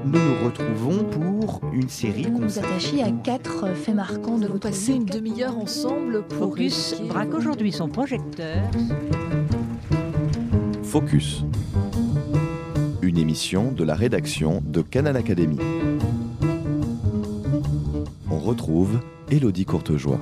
nous nous retrouvons pour une série Vous nous consacrée... attachez à 4 faits marquants de votre passer vie. une demi-heure ensemble pour Focus évoquer braque aujourd'hui son projecteur. Focus. Une émission de la rédaction de Canal Académie. On retrouve Élodie Courtejoie.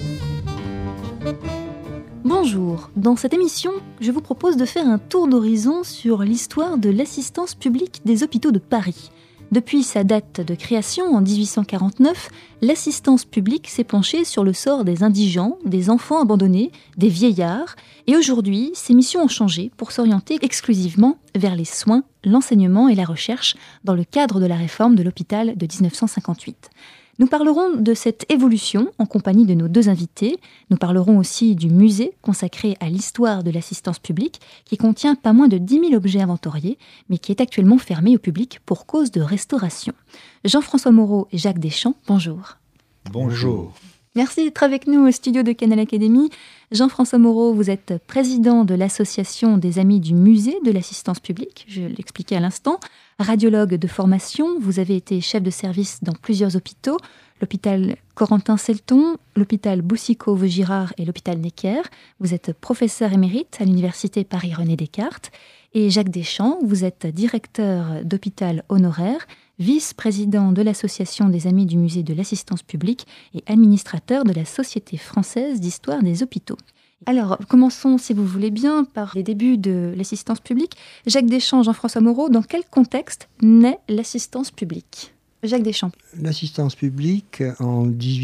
Bonjour, dans cette émission, je vous propose de faire un tour d'horizon sur l'histoire de l'assistance publique des hôpitaux de Paris. Depuis sa date de création en 1849, l'assistance publique s'est penchée sur le sort des indigents, des enfants abandonnés, des vieillards, et aujourd'hui, ses missions ont changé pour s'orienter exclusivement vers les soins, l'enseignement et la recherche dans le cadre de la réforme de l'hôpital de 1958. Nous parlerons de cette évolution en compagnie de nos deux invités. Nous parlerons aussi du musée consacré à l'histoire de l'assistance publique qui contient pas moins de 10 000 objets inventoriés, mais qui est actuellement fermé au public pour cause de restauration. Jean-François Moreau et Jacques Deschamps, bonjour. Bonjour. Merci d'être avec nous au studio de Canal Académie. Jean-François Moreau, vous êtes président de l'association des Amis du musée de l'assistance publique, je l'expliquais à l'instant. Radiologue de formation, vous avez été chef de service dans plusieurs hôpitaux, l'hôpital Corentin-Selton, l'hôpital Boucicaut-Vaugirard et l'hôpital Necker. Vous êtes professeur émérite à l'université Paris-René Descartes. Et Jacques Deschamps, vous êtes directeur d'hôpital honoraire, vice-président de l'Association des Amis du musée de l'assistance publique et administrateur de la Société française d'histoire des hôpitaux. Alors, commençons, si vous voulez bien, par les débuts de l'assistance publique. Jacques Deschamps, Jean-François Moreau, dans quel contexte naît l'assistance publique ? Jacques Deschamps. L'assistance publique, en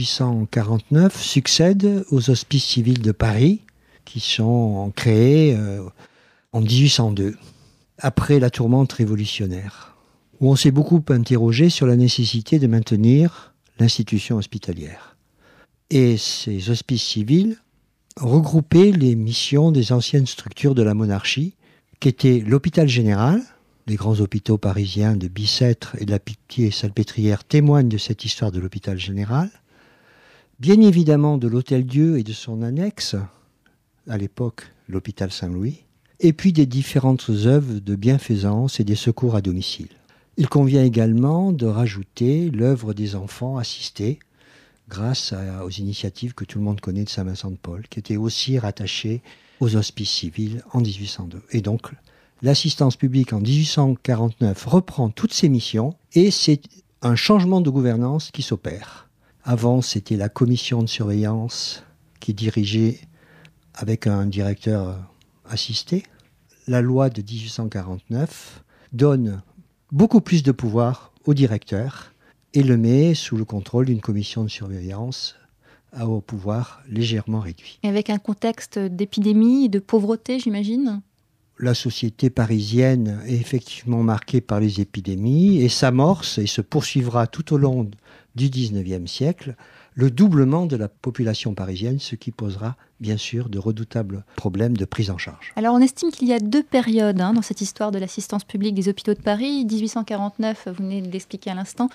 1849, succède aux hospices civils de Paris, qui sont créés en 1802, après la tourmente révolutionnaire, où on s'est beaucoup interrogé sur la nécessité de maintenir l'institution hospitalière. Et ces hospices civils regroupaient les missions des anciennes structures de la monarchie, qui étaient l'hôpital général. Les grands hôpitaux parisiens de Bicêtre et de la Pitié-Salpêtrière témoignent de cette histoire de l'hôpital général. Bien évidemment de l'Hôtel-Dieu et de son annexe, à l'époque l'hôpital Saint-Louis, et puis des différentes œuvres de bienfaisance et des secours à domicile. Il convient également de rajouter l'œuvre des enfants assistés, grâce aux initiatives que tout le monde connaît de Saint-Vincent-de-Paul, qui était aussi rattachée aux hospices civils en 1802. Et donc, l'assistance publique en 1849 reprend toutes ses missions et c'est un changement de gouvernance qui s'opère. Avant, c'était la commission de surveillance qui dirigeait avec un directeur assisté. La loi de 1849 donne beaucoup plus de pouvoir au directeur et le met sous le contrôle d'une commission de surveillance au pouvoir légèrement réduit. Et avec un contexte d'épidémie et de pauvreté, j'imagine ? La société parisienne est effectivement marquée par les épidémies et s'amorce et se poursuivra tout au long du XIXe siècle le doublement de la population parisienne, ce qui posera bien sûr de redoutables problèmes de prise en charge. Alors on estime qu'il y a 2 périodes dans cette histoire de l'assistance publique des hôpitaux de Paris. 1849, vous venez de l'expliquer à l'instant,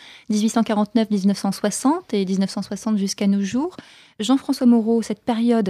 1849-1960 et 1960 jusqu'à nos jours. Jean-François Moreau, cette période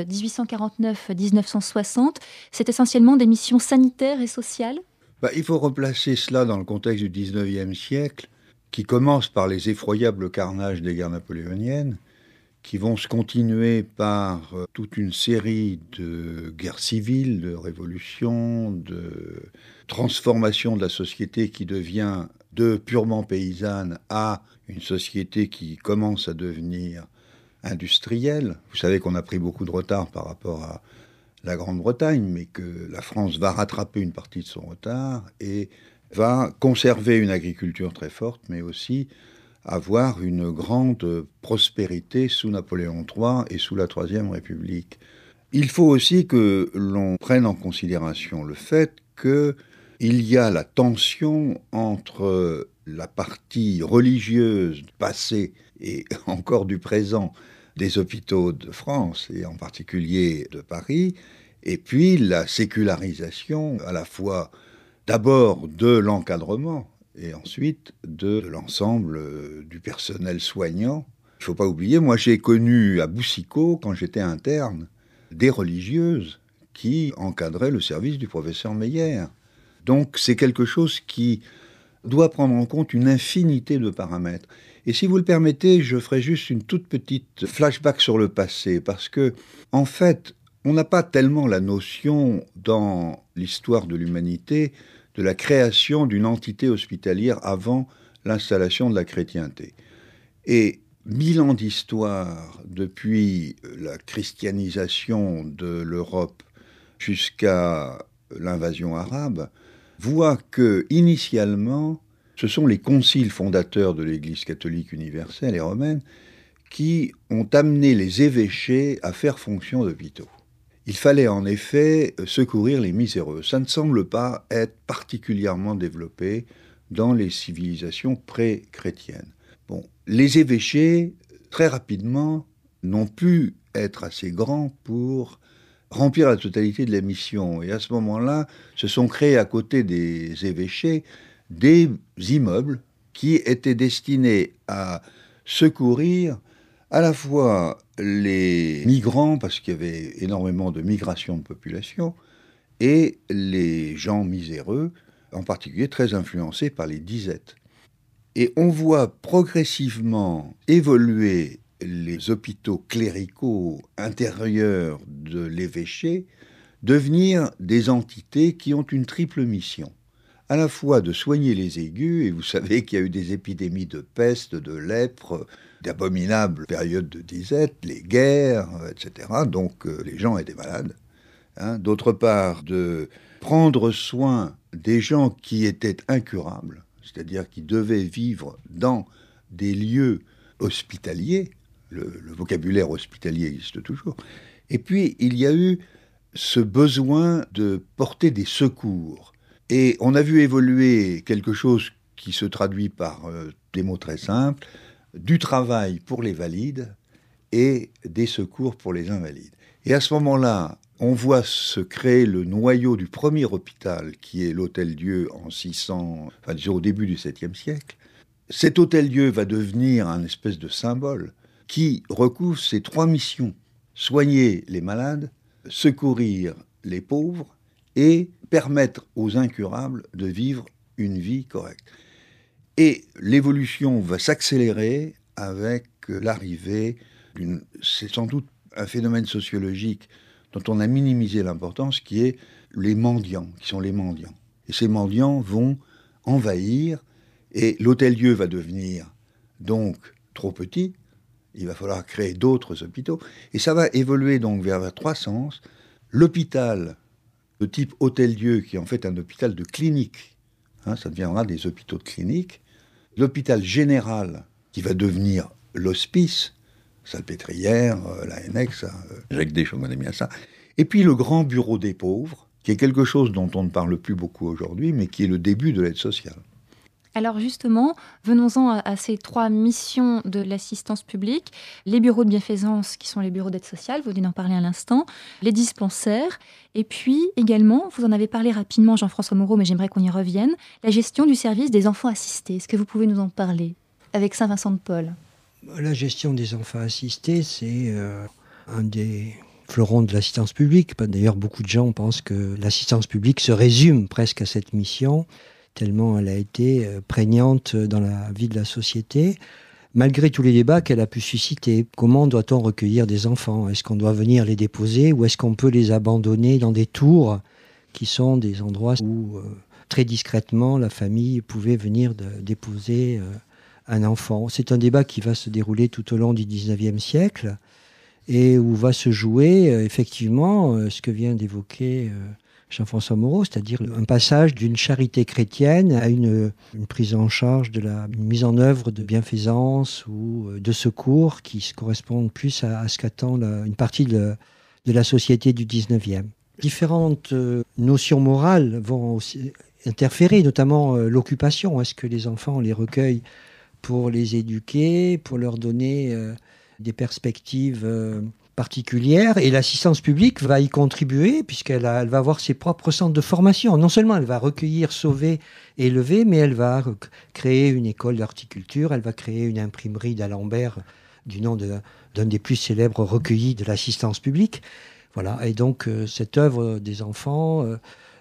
1849-1960, c'est essentiellement des missions sanitaires et sociales ? Il faut replacer cela dans le contexte du XIXe siècle, qui commence par les effroyables carnages des guerres napoléoniennes, qui vont se continuer par toute une série de guerres civiles, de révolutions, de transformation de la société qui devient de purement paysanne à une société qui commence à devenir industrielle. Vous savez qu'on a pris beaucoup de retard par rapport à la Grande-Bretagne, mais que la France va rattraper une partie de son retard et va conserver une agriculture très forte, mais aussi avoir une grande prospérité sous Napoléon III et sous la Troisième République. Il faut aussi que l'on prenne en considération le fait qu'il y a la tension entre la partie religieuse du passé et encore du présent des hôpitaux de France, et en particulier de Paris, et puis la sécularisation à la fois d'abord de l'encadrement, et ensuite de l'ensemble du personnel soignant. Il ne faut pas oublier, moi j'ai connu à Boucicaut, quand j'étais interne, des religieuses qui encadraient le service du professeur Meyer. Donc c'est quelque chose qui doit prendre en compte une infinité de paramètres. Et si vous le permettez, je ferai juste une toute petite flashback sur le passé, parce que, en fait, on n'a pas tellement la notion dans l'histoire de l'humanité de la création d'une entité hospitalière avant l'installation de la chrétienté. Et 1000 ans d'histoire, depuis la christianisation de l'Europe jusqu'à l'invasion arabe, voit que, initialement, ce sont les conciles fondateurs de l'Église catholique universelle et romaine qui ont amené les évêchés à faire fonction d'hôpitaux. Il fallait en effet secourir les miséreux. Ça ne semble pas être particulièrement développé dans les civilisations pré-chrétiennes. Bon, les évêchés, très rapidement, n'ont pu être assez grands pour remplir la totalité de la mission. Et à ce moment-là, se sont créés à côté des évêchés des immeubles qui étaient destinés à secourir à la fois les migrants, parce qu'il y avait énormément de migration de population, et les gens miséreux, en particulier très influencés par les disettes. Et on voit progressivement évoluer les hôpitaux cléricaux intérieurs de l'évêché devenir des entités qui ont une triple mission. À la fois de soigner les aigus, et vous savez qu'il y a eu des épidémies de peste, de lèpre, d'abominables périodes de disette, les guerres, etc. Donc les gens étaient malades. D'autre part, de prendre soin des gens qui étaient incurables, c'est-à-dire qui devaient vivre dans des lieux hospitaliers. Le vocabulaire hospitalier existe toujours. Et puis, il y a eu ce besoin de porter des secours. Et on a vu évoluer quelque chose qui se traduit par des mots très simples, du travail pour les valides et des secours pour les invalides. Et à ce moment-là, on voit se créer le noyau du premier hôpital, qui est l'Hôtel-Dieu en 600, enfin disons au début du 7e siècle. Cet Hôtel-Dieu va devenir un espèce de symbole qui recouvre ces trois missions: soigner les malades, secourir les pauvres et permettre aux incurables de vivre une vie correcte. Et l'évolution va s'accélérer avec l'arrivée c'est sans doute un phénomène sociologique dont on a minimisé l'importance, qui est les mendiants, qui sont les mendiants. Et ces mendiants vont envahir, et l'Hôtel-Dieu va devenir donc trop petit, il va falloir créer d'autres hôpitaux, et ça va évoluer donc vers trois sens. L'hôpital de type Hôtel-Dieu, qui est en fait un hôpital de clinique, ça deviendra des hôpitaux de clinique. L'hôpital général, qui va devenir l'hospice, Salpêtrière, la Hennex, Jacques Desch, on connaît bien ça. Et puis le grand bureau des pauvres, qui est quelque chose dont on ne parle plus beaucoup aujourd'hui, mais qui est le début de l'aide sociale. Alors justement, venons-en à ces trois missions de l'assistance publique. Les bureaux de bienfaisance, qui sont les bureaux d'aide sociale, vous venez d'en parler à l'instant, les dispensaires, et puis également, vous en avez parlé rapidement, Jean-François Moreau, mais j'aimerais qu'on y revienne, la gestion du service des enfants assistés. Est-ce que vous pouvez nous en parler avec Saint-Vincent-de-Paul ? La gestion des enfants assistés, c'est un des fleurons de l'assistance publique. D'ailleurs, beaucoup de gens pensent que l'assistance publique se résume presque à cette mission, tellement elle a été prégnante dans la vie de la société, malgré tous les débats qu'elle a pu susciter. Comment doit-on recueillir des enfants ? Est-ce qu'on doit venir les déposer ou est-ce qu'on peut les abandonner dans des tours qui sont des endroits où, très discrètement, la famille pouvait venir déposer un enfant ? C'est un débat qui va se dérouler tout au long du 19e siècle et où va se jouer effectivement ce que vient d'évoquer Jean-François Moreau, c'est-à-dire un passage d'une charité chrétienne à une prise en charge une mise en œuvre de bienfaisance ou de secours qui se correspondent plus à ce qu'attend une partie de la société du 19e. Différentes notions morales vont aussi interférer, notamment l'occupation. Est-ce que les enfants, on les recueille pour les éduquer, pour leur donner des perspectives particulières, et l'assistance publique va y contribuer puisqu'elle va avoir ses propres centres de formation. Non seulement elle va recueillir, sauver, élever, mais elle va créer une école d'horticulture, elle va créer une imprimerie d'Alembert du nom d'un des plus célèbres recueillis de l'assistance publique. Voilà. Et donc cette œuvre des enfants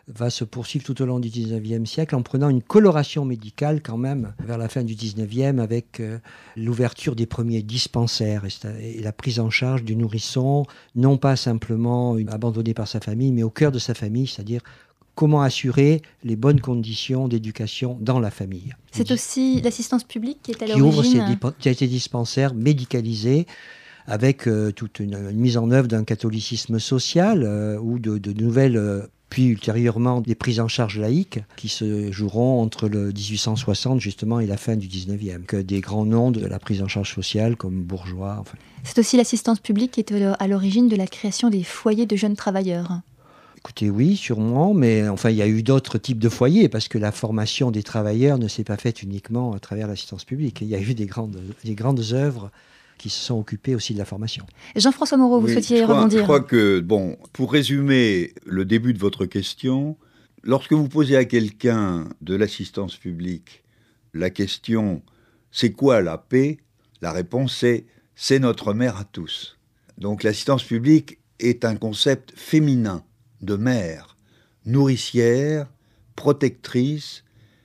va se poursuivre tout au long du 19e siècle en prenant une coloration médicale quand même vers la fin du 19e avec l'ouverture des premiers dispensaires et la prise en charge du nourrisson, non pas simplement abandonné par sa famille, mais au cœur de sa famille, c'est-à-dire comment assurer les bonnes conditions d'éducation dans la famille. C'est aussi l'assistance publique qui est à l'origine. Qui a été dispensaires médicalisés avec toute une mise en œuvre d'un catholicisme social ou de nouvelles, puis ultérieurement des prises en charge laïques qui se joueront entre le 1860 justement et la fin du 19e. Que des grands noms de la prise en charge sociale comme Bourgeois. Enfin. C'est aussi l'assistance publique qui est à l'origine de la création des foyers de jeunes travailleurs. Écoutez, oui, sûrement, mais enfin, il y a eu d'autres types de foyers, parce que la formation des travailleurs ne s'est pas faite uniquement à travers l'assistance publique. Il y a eu des grandes œuvres qui se sont occupées aussi de la formation. Jean-François Moreau, vous souhaitiez rebondir ? Je crois que, pour résumer le début de votre question, lorsque vous posez à quelqu'un de l'assistance publique la question « c'est quoi la paix ?», la réponse est « c'est notre mère à tous ». Donc l'assistance publique est un concept féminin de mère, nourricière, protectrice,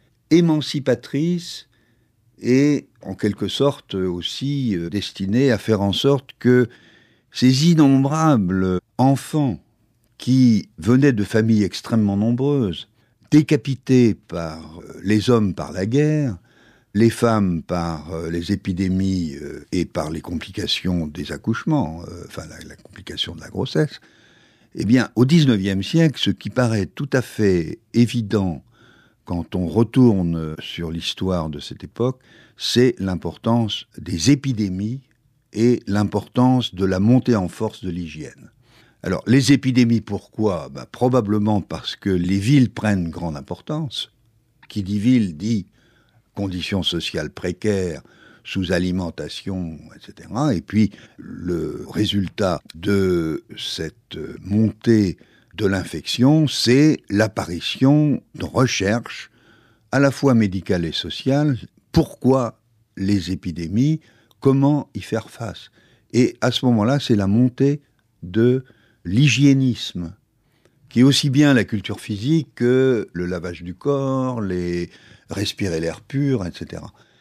émancipatrice et en quelque sorte aussi destinée à faire en sorte que ces innombrables enfants qui venaient de familles extrêmement nombreuses, décapités par les hommes par la guerre, les femmes par les épidémies et par les complications des accouchements, la complication de la grossesse, eh bien, au XIXe siècle, ce qui paraît tout à fait évident quand on retourne sur l'histoire de cette époque, c'est l'importance des épidémies et l'importance de la montée en force de l'hygiène. Alors, les épidémies, pourquoi ? Probablement parce que les villes prennent grande importance. Qui dit ville dit conditions sociales précaires, sous-alimentation, etc. Et puis, le résultat de cette montée de l'infection, c'est l'apparition de recherches à la fois médicales et sociales. Pourquoi les épidémies ? Comment y faire face ? Et à ce moment-là, c'est la montée de l'hygiénisme, qui est aussi bien la culture physique que le lavage du corps, respirer l'air pur, etc.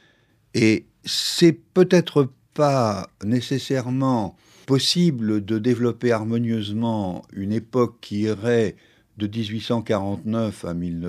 Et c'est peut-être pas nécessairement possible de développer harmonieusement une époque qui irait de 1849 à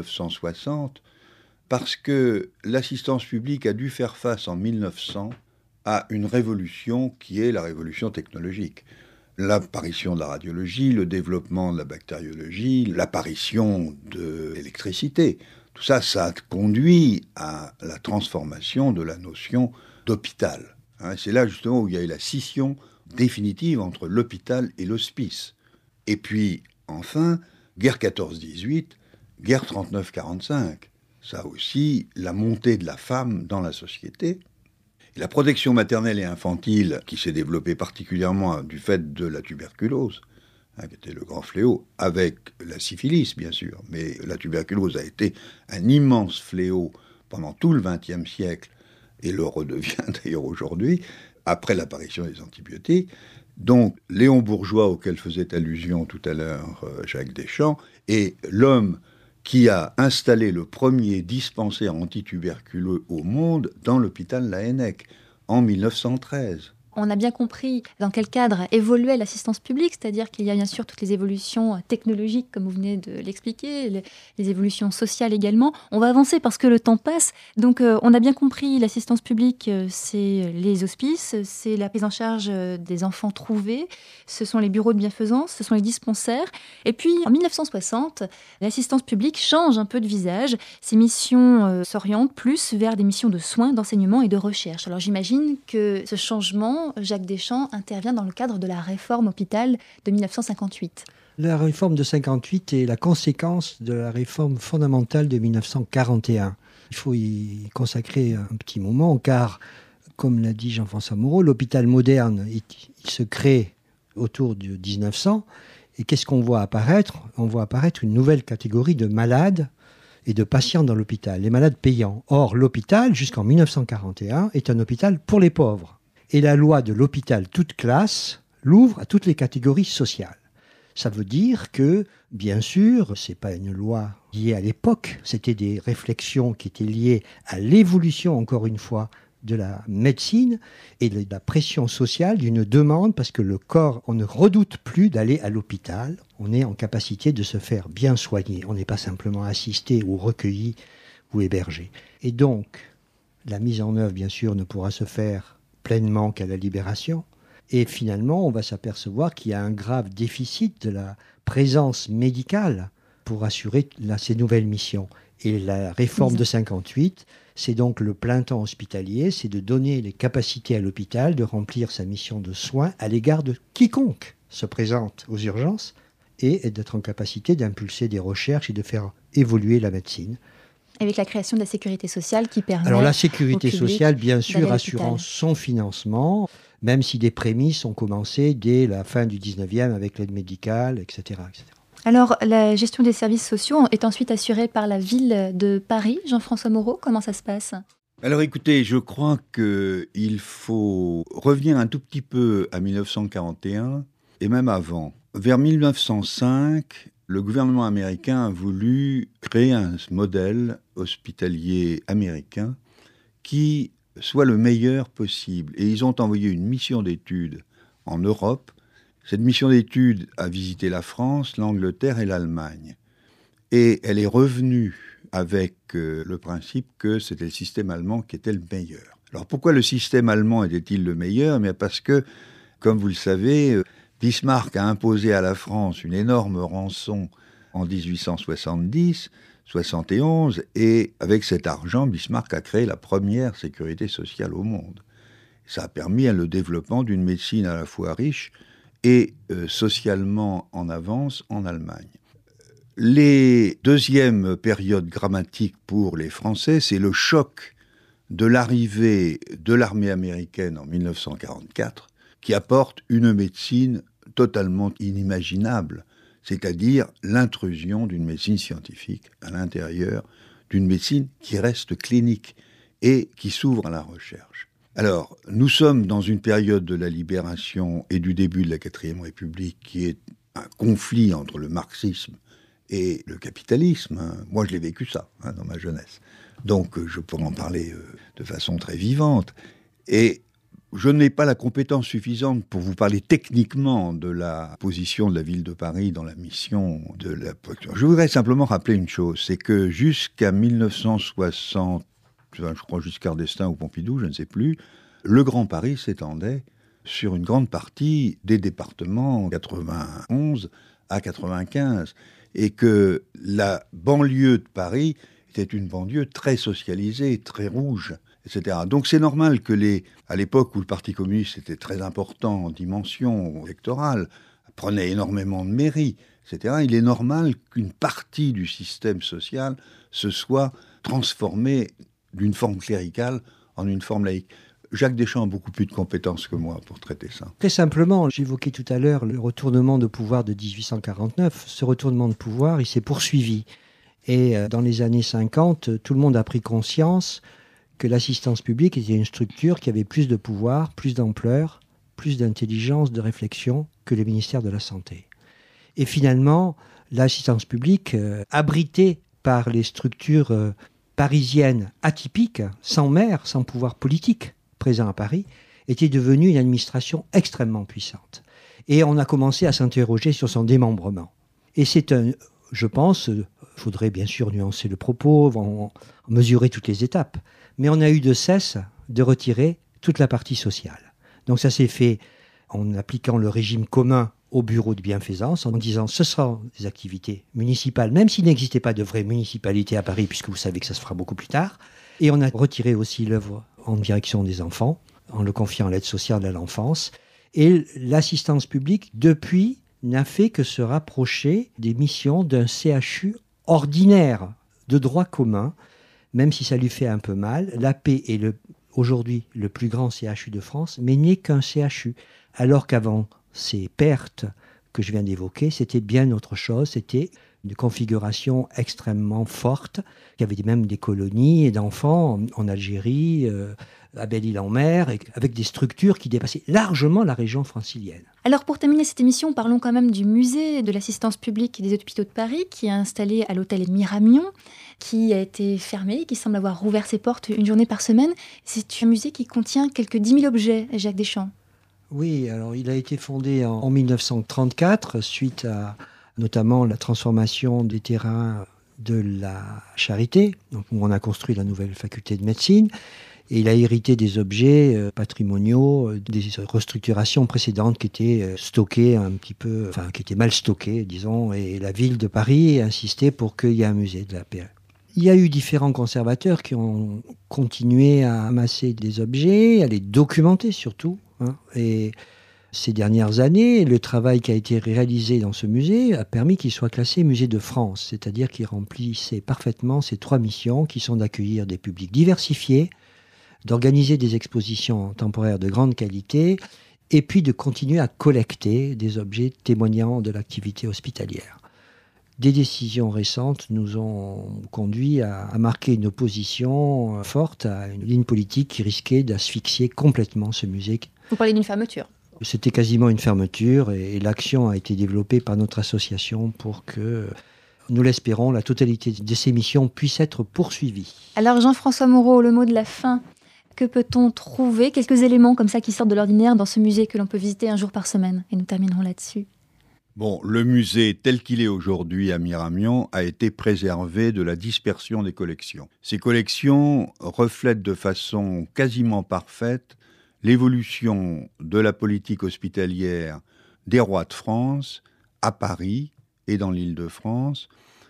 1960, parce que l'assistance publique a dû faire face en 1900 à une révolution qui est la révolution technologique. L'apparition de la radiologie, le développement de la bactériologie, l'apparition de l'électricité. Tout ça, ça a conduit à la transformation de la notion d'hôpital. C'est là justement où il y a eu la scission définitive entre l'hôpital et l'hospice. Et puis, enfin, guerre 14-18, guerre 39-45. Ça aussi, la montée de la femme dans la société. Et la protection maternelle et infantile, qui s'est développée particulièrement du fait de la tuberculose, qui était le grand fléau, avec la syphilis, bien sûr. Mais la tuberculose a été un immense fléau pendant tout le XXe siècle, et le redevient d'ailleurs aujourd'hui, après l'apparition des antibiotiques. Donc, Léon Bourgeois, auquel faisait allusion tout à l'heure Jacques Deschamps, est l'homme qui a installé le premier dispensaire antituberculeux au monde dans l'hôpital Laennec, en 1913. On a bien compris dans quel cadre évoluait l'assistance publique, c'est-à-dire qu'il y a bien sûr toutes les évolutions technologiques, comme vous venez de l'expliquer, les évolutions sociales également. On va avancer parce que le temps passe. Donc on a bien compris, l'assistance publique, c'est les hospices, c'est la prise en charge des enfants trouvés, ce sont les bureaux de bienfaisance, ce sont les dispensaires. Et puis en 1960, l'assistance publique change un peu de visage. Ses missions s'orientent plus vers des missions de soins, d'enseignement et de recherche. Alors j'imagine que ce changement, Jacques Deschamps intervient dans le cadre de la réforme hôpital de 1958. La réforme de 58 est la conséquence de la réforme fondamentale de 1941. Il faut y consacrer un petit moment, car, comme l'a dit Jean-François Moreau, l'hôpital moderne, il se crée autour de 1900. Et qu'est-ce qu'on voit apparaître ? On voit apparaître une nouvelle catégorie de malades et de patients dans l'hôpital, les malades payants. Or, l'hôpital, jusqu'en 1941, est un hôpital pour les pauvres. Et la loi de l'hôpital toute classe l'ouvre à toutes les catégories sociales. Ça veut dire que, bien sûr, ce n'est pas une loi liée à l'époque, c'était des réflexions qui étaient liées à l'évolution, encore une fois, de la médecine et de la pression sociale d'une demande, parce que le corps, on ne redoute plus d'aller à l'hôpital, on est en capacité de se faire bien soigner, on n'est pas simplement assisté ou recueilli ou hébergé. Et donc, la mise en œuvre, bien sûr, ne pourra se faire pleinement qu'à la libération. Et finalement, on va s'apercevoir qu'il y a un grave déficit de la présence médicale pour assurer ces nouvelles missions. Et la réforme de 58, c'est donc le plein temps hospitalier, c'est de donner les capacités à l'hôpital de remplir sa mission de soins à l'égard de quiconque se présente aux urgences et d'être en capacité d'impulser des recherches et de faire évoluer la médecine. Avec la création de la sécurité sociale qui permet... Alors la sécurité au public sociale, bien sûr, d'aller à assurant l'hôpital. son financement, même si des prémices ont commencé dès la fin du 19e avec l'aide médicale, etc., etc. Alors, la gestion des services sociaux est ensuite assurée par la ville de Paris. Jean-François Moreau, comment ça se passe ? Alors écoutez, je crois qu'il faut revenir un tout petit peu à 1941 et même avant. Vers 1905, le gouvernement américain a voulu créer un modèle hospitalier américain qui soit le meilleur possible. Et ils ont envoyé une mission d'études en Europe. Cette mission d'études a visité la France, l'Angleterre et l'Allemagne. Et elle est revenue avec le principe que c'était le système allemand qui était le meilleur. Alors pourquoi le système allemand était-il le meilleur ? Mais parce que, comme vous le savez, Bismarck a imposé à la France une énorme rançon en 1870-71, et avec cet argent, Bismarck a créé la première sécurité sociale au monde. Ça a permis le développement d'une médecine à la fois riche et socialement en avance en Allemagne. Les deuxièmes périodes grammatiques pour les Français, c'est le choc de l'arrivée de l'armée américaine en 1944, qui apporte une médecine totalement inimaginable, c'est-à-dire l'intrusion d'une médecine scientifique à l'intérieur d'une médecine qui reste clinique et qui s'ouvre à la recherche. Alors, nous sommes dans une période de la libération et du début de la 4e République qui est un conflit entre le marxisme et le capitalisme. Moi, je l'ai vécu ça dans ma jeunesse. Donc, je pourrais en parler de façon très vivante. Et je n'ai pas la compétence suffisante pour vous parler techniquement de la position de la ville de Paris dans la mission de la... Je voudrais simplement rappeler une chose, c'est que jusqu'à 1960, je crois Giscard d'Estaing ou Pompidou, je ne sais plus, le Grand Paris s'étendait sur une grande partie des départements 91 à 95, et que la banlieue de Paris était une banlieue très socialisée, très rouge, etc. Donc c'est normal que à l'époque où le Parti communiste était très important en dimension électorale, prenait énormément de mairies, etc., il est normal qu'une partie du système social se soit transformée d'une forme cléricale en une forme laïque. Jacques Deschamps a beaucoup plus de compétences que moi pour traiter ça. Très simplement, j'évoquais tout à l'heure le retournement de pouvoir de 1849. Ce retournement de pouvoir, il s'est poursuivi. Et dans les années 50, tout le monde a pris conscience que l'assistance publique était une structure qui avait plus de pouvoir, plus d'ampleur, plus d'intelligence, de réflexion que le ministère de la Santé. Et finalement, l'assistance publique, abritée par les structures parisiennes atypiques, sans maire, sans pouvoir politique présent à Paris, était devenue une administration extrêmement puissante. Et on a commencé à s'interroger sur son démembrement. Et c'est je pense, il faudrait bien sûr nuancer le propos, mesurer toutes les étapes, mais on a eu de cesse de retirer toute la partie sociale. Donc ça s'est fait en appliquant le régime commun au bureau de bienfaisance, en disant ce seront des activités municipales, même s'il n'existait pas de vraie municipalité à Paris, puisque vous savez que ça se fera beaucoup plus tard. Et on a retiré aussi l'œuvre en direction des enfants, en le confiant à l'aide sociale à l'enfance. Et l'assistance publique, depuis, n'a fait que se rapprocher des missions d'un CHU ordinaire, de droit commun, même si ça lui fait un peu mal. L'AP est aujourd'hui le plus grand CHU de France, mais n'est qu'un CHU. Alors qu'avant ces pertes que je viens d'évoquer, c'était bien autre chose. C'était une configuration extrêmement forte. Il y avait même des colonies d'enfants en Algérie, à Belle-Île-en-Mer, avec des structures qui dépassaient largement la région francilienne. Alors pour terminer cette émission, parlons quand même du musée de l'assistance publique des hôpitaux de Paris, qui est installé à l'hôtel Miramion, qui a été fermé, qui semble avoir rouvert ses portes une journée par semaine. C'est un musée qui contient quelques 10 000 objets, Jacques Deschamps. Oui, alors il a été fondé en 1934, suite à notamment la transformation des terrains de la Charité, donc où on a construit la nouvelle faculté de médecine. Et il a hérité des objets patrimoniaux, des restructurations précédentes qui étaient stockées un petit peu, enfin qui étaient mal stockées, disons, et la ville de Paris a insisté pour qu'il y ait un musée de la paix. Il y a eu différents conservateurs qui ont continué à amasser des objets, à les documenter surtout. Et ces dernières années, le travail qui a été réalisé dans ce musée a permis qu'il soit classé musée de France, c'est-à-dire qu'il remplissait parfaitement ses 3 missions qui sont d'accueillir des publics diversifiés, d'organiser des expositions temporaires de grande qualité et puis de continuer à collecter des objets témoignant de l'activité hospitalière. Des décisions récentes nous ont conduit à marquer une opposition forte à une ligne politique qui risquait d'asphyxier complètement ce musée. Vous parlez d'une fermeture. C'était quasiment une fermeture et l'action a été développée par notre association pour que, nous l'espérons, la totalité de ces missions puisse être poursuivie. Alors Jean-François Moreau, le mot de la fin. Que peut-on trouver? Quelques éléments comme ça qui sortent de l'ordinaire dans ce musée que l'on peut visiter un jour par semaine. Et nous terminerons là-dessus. Bon, le musée tel qu'il est aujourd'hui à Miramion a été préservé de la dispersion des collections. Ces collections reflètent de façon quasiment parfaite l'évolution de la politique hospitalière des rois de France à Paris et dans l'Île-de-France.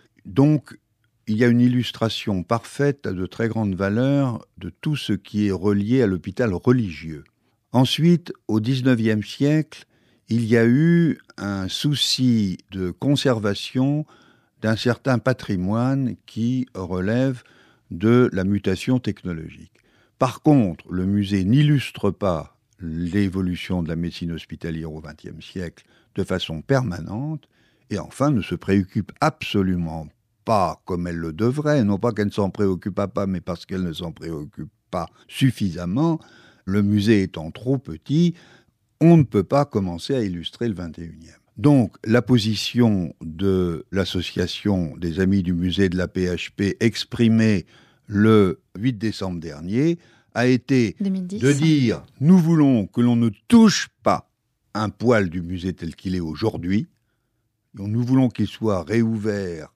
Donc, il y a une illustration parfaite de très grande valeur de tout ce qui est relié à l'hôpital religieux. Ensuite, au XIXe siècle, il y a eu un souci de conservation d'un certain patrimoine qui relève de la mutation technologique. Par contre, le musée n'illustre pas l'évolution de la médecine hospitalière au XXe siècle de façon permanente et enfin ne se préoccupe absolument pas comme elle le devrait, non pas qu'elle ne s'en préoccupe pas, mais parce qu'elle ne s'en préoccupe pas suffisamment. Le musée étant trop petit, on ne peut pas commencer à illustrer le 21e. Donc, la position de l'association des Amis du musée de la PHP exprimée le 8 décembre dernier a été 2010. De dire « Nous voulons que l'on ne touche pas un poil du musée tel qu'il est aujourd'hui. Nous voulons qu'il soit réouvert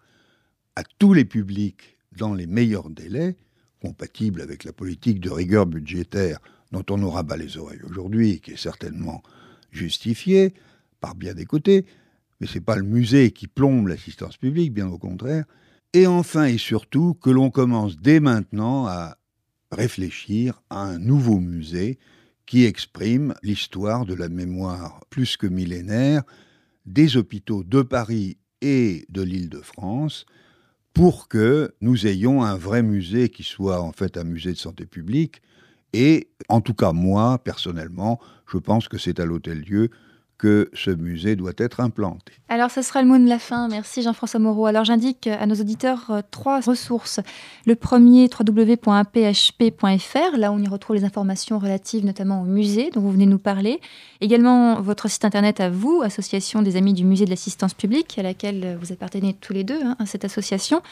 à tous les publics dans les meilleurs délais, compatibles avec la politique de rigueur budgétaire dont on nous rabat les oreilles aujourd'hui, qui est certainement justifiée par bien des côtés, mais ce n'est pas le musée qui plombe l'assistance publique, bien au contraire. Et enfin et surtout, que l'on commence dès maintenant à réfléchir à un nouveau musée qui exprime l'histoire de la mémoire plus que millénaire des hôpitaux de Paris et de l'Île-de-France, pour que nous ayons un vrai musée qui soit en fait un musée de santé publique. Et en tout cas, moi, personnellement, je pense que c'est à l'Hôtel-Dieu que ce musée doit être implanté. Alors, ce sera le mot de la fin. Merci Jean-François Moreau. Alors, j'indique à nos auditeurs 3 ressources. Le premier, www.php.fr. Là, on y retrouve les informations relatives notamment au musée dont vous venez nous parler. Également, votre site internet à vous, Association des Amis du Musée de l'Assistance publique, à laquelle vous appartenez tous les deux, à cette association,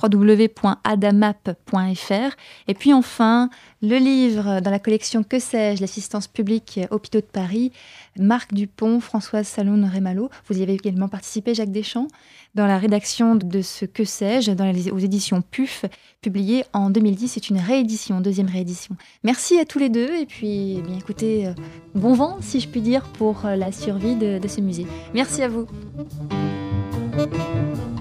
www.adamap.fr. Et puis enfin, le livre dans la collection Que sais-je, l'Assistance publique Hôpitaux de Paris, Marc Dupont, Françoise Salon-Rémalo. Vous y avez également participé, Jacques Deschamps, dans la rédaction de ce Que sais-je, aux éditions PUF, publié en 2010. C'est une réédition, 2e réédition. Merci à tous les deux et puis, bien écoutez, bon vent, si je puis dire, pour la survie de ce musée. Merci à vous.